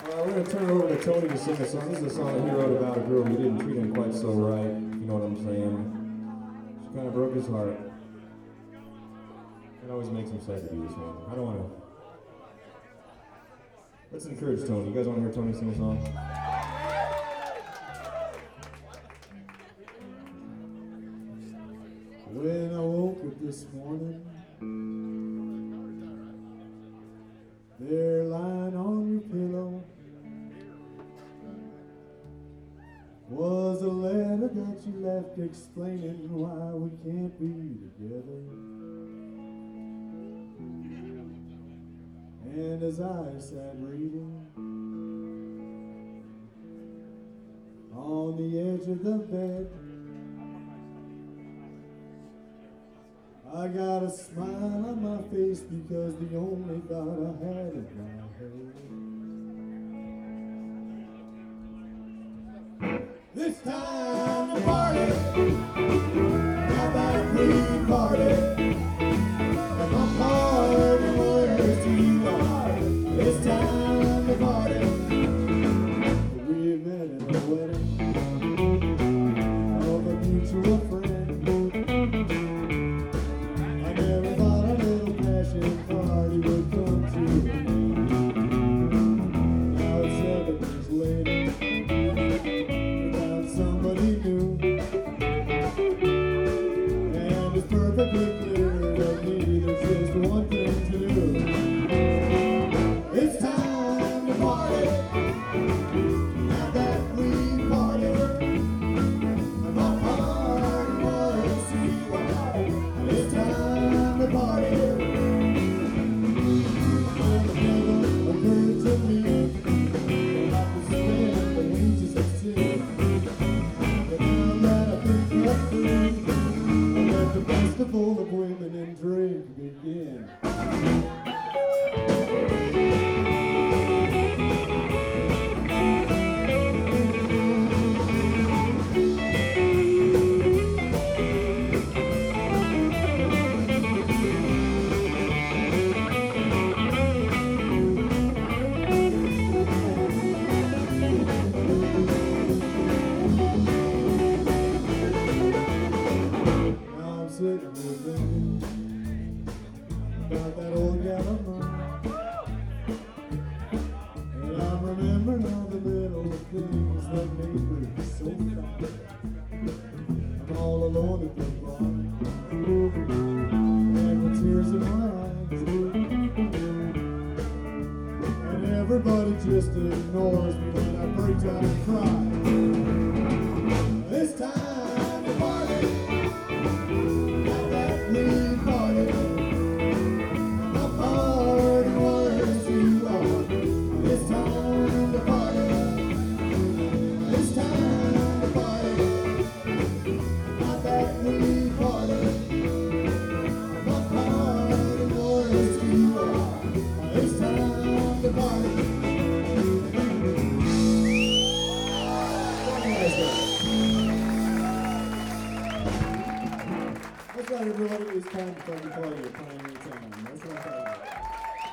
We're going to turn it over to Tony to sing a song. This is a song that he wrote about a girl who didn't treat him quite so right, if you know what I'm saying. She kind of broke his heart. It always makes him sad to do this one. I don't want to... Let's encourage Tony. You guys want to hear Tony sing a song? When I woke up this morning, there lying on your pillow was a letter that you left explaining why we can't be together. And as I sat reading on the edge of the bed, I got a smile on my face because the only thought I had in my head. This time to party, how about we party? And my party was too hard. This time to party. We met at a wedding of a mutual friend. Party would come to an end. Now it's 7 years later, without somebody new, and it's perfectly clear that me there's just one thing to do. It's time to party. Now that we party, and my party was too hard. It's time to party. The festival of women and drink begin. Sitting here thinking about that old yellow moon, and I'm remembering all the little things that made me so fine. I'm all alone at the bar, and with tears in my eyes, and everybody just ignores me when I break down and cry. This time to party. That's right, everybody. It's time to party at Pioneer Town.